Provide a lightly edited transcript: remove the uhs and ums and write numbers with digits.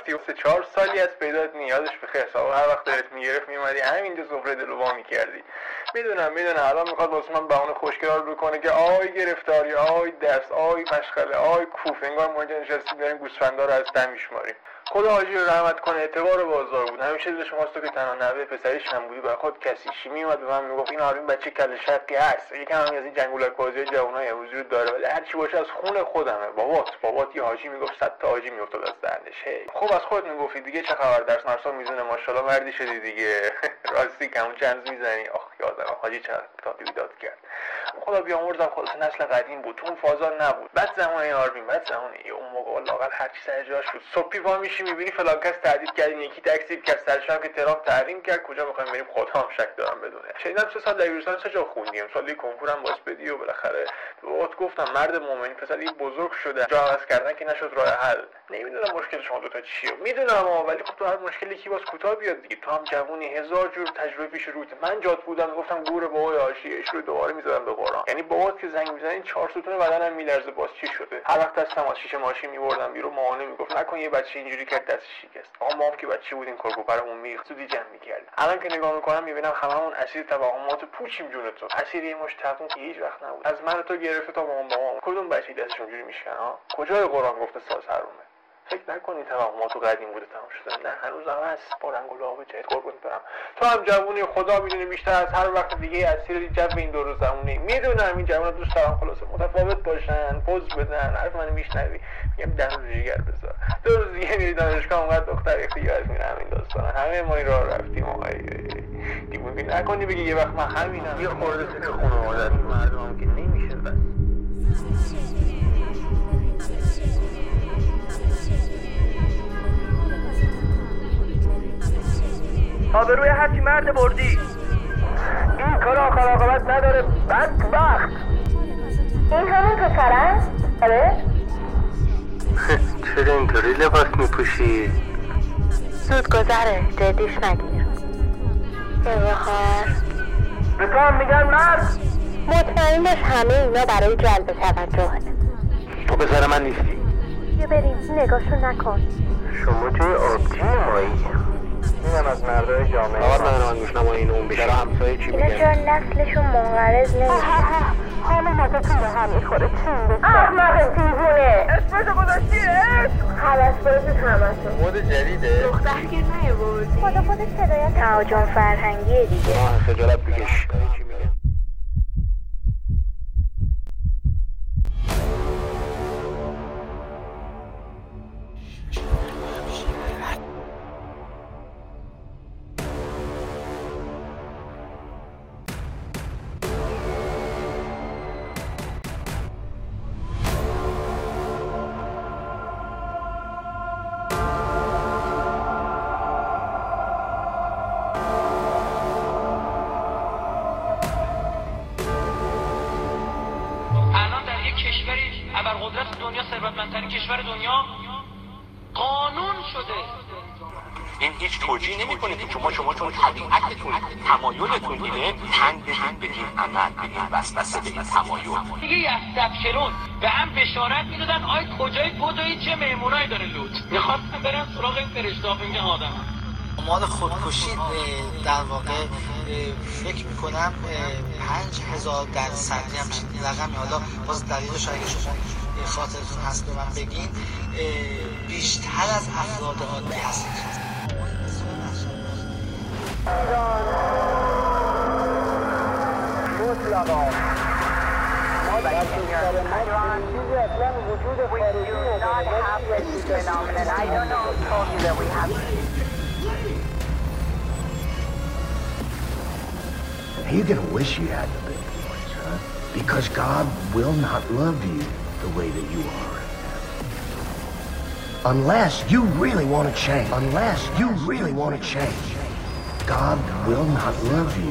رفتی و 3-4 سالی از پیدات نیادش به خیر صاحب، هر وقت دلت میگرفت میومدی همینجا سفره دلو وا میکردی. میدونم الان میخواد واسه من بهونه خوشگلار بکنه که آی گرفتاری، آی درس، آی مشغله، آی کوف، انگار ما اینجا نشستیم داریم گوسفندا رو از دم میشماریم. خدا حاجی رو رحمت کنه، اعتبار بازار بود، همیشه دلش خواست که تنها نوه پسریش هم بودی، برای خود کسیشی میومد به من میگفت این آرین بچه کله شقی هست، یکم هم از این جنگولک بازی جوانای امروزی رو داره، ولی هر چی باشه از خون خودمه. بابات یه حاجی میگفت 100 تا حاجی میافتاد از دهنش. خب از خودت میگفتی دیگه، چه خبر، درس مرسا میزونه ماشاءالله مردی شدی دیگه. راستی کمون چند میزنی؟ آخ یادم حاجی چقدر تاپی بیداد کرد. خدا بیامرزم، خلاص نسل قدیم بود، اون فازا نبود. بعد زمانه آروین، بعد زمانه اون موقع لااقل هر چی سر جاش بود. صبحی پا میشی میبینی فلان کس تهدید کرد، یکی تکذیب کرد، سرشم که ترامپ تحریم کرد، کجا میخوایم بریم خدا هم شک دارم بدونه. شنیدم 3 سال دبیرستان چه جا خوندیم، سالی کنکورم واسه بدی و بالاخره بهت گفتم مرد مومنی پسر این بزرگ شده، جا عوض کردن که نشد راه حل. نمیدونم مشکل شما دو تا چیه، میدونم ولی خب تو هر مشکلی که باز کوتاه بیاد دیگه. تو هم جوونی، 1000 جور تجربه پیش روت. من جات بودم گفتم گور بابای آشیش رو دوباره میذارم به قرآن. یعنی بابات که زنگ میزنین 4 ستون بدنم میلرزه، باز چی شده؟ هر وقت دستم از شیشه ماشین میبردم بیرون، مامان میگفت نکن یه بچه اینجوری کرد دستش شکست. آقا ما هم که بچه بودیم کرکوپرمون میخ زودی جمع میکردیم. الان که نگاه میکنم میبینم هممون اسیر توهمات پوچیم، جون تو اسیر یه مش تقویم که هیچ وقت نبود. از من تو گرفته تا مامان کدوم بچه دستش اونجوری میشکن ها؟ کجای قرآن گفته ساز حرومه؟ فکر نکنی توهمات و قدیم بوده تمام شده، نه هنوز هم هست، با رنگ و لعاب جدید قربونت برم. تو هم جوونی، خدا میدونه بیشتر از هر وقت دیگه اسیر جو این دور زمونه. میدونم این جوونا دوست دارم خلاصه متفاوت باشن، پوز بدن، حرف منو میشنوی، میگم دم رو جیگر بذار. 2 روز دیگه میری دانشگاه، اونقدر دختر اختیار از میره. همین داستانا همه ما این راه رفتیم. آقای دیوونه نکنی بگی یه وقت من همینم. یه خورده فکر خانواده است، مردمم که نمیشه بس. آبروی هرچی مرد بردی، این کار آخر عاقبت نداره، بدبخت. این همون پسره؟ آره؟ چرا اینطوری لباس میپوشی؟ زود گذره، جدیش نگیر. یه بخار به تو هم میگن مرد؟ مطمئن باش همه اینا برای جلب توجهه. تو پسر من نیستی. یه بریم نگاهشو نکن. شما توی آبجی مایی؟ اینم از مردای جامعه آقا من میشنم این اون بیشتر همسایه چی اینا میگن؟ چرا نسلشون منقرض نمیشه؟ همه مدتون به هم میخوره، چین بسید احمق دیوونه اسمشو گذاشتی عشق؟ خلاص بایدید همتون مود جدیده؟ دختر که نیوردی خدا خودش صدایت تهاجم فرهنگیه دیگه. خجالت بکش. ابرقدرت دنیا، ثروتمندترین کشور دنیا، قانون شده. این هیچ توجیه نمی‌کنه که شما چون طبیعتتون تمایلتون اینه تن بدید به این عمل، به این وسوسه، به این تمایل. دیگه یستبشرون به هم بشارت میدادن آی کجای بدوی چه مهمونایی داره لوط. میخواستم برم سراغ این فرشته این آدم. مال خودکشی در واقع فکر میکنم 5000 در سنتی هم چیزی رقمی، حالا باز دلیلش اگه شما خاطرتون هست به من بگین، بیشتر از افراد عادی هست. مطلقا ما در کشور ما چیزی اصلا وجود خارجی You're gonna wish you had the big boys, huh? Because God will not love you the way that you are right now. Unless you really want to change. Unless you really want to change. God will not love you.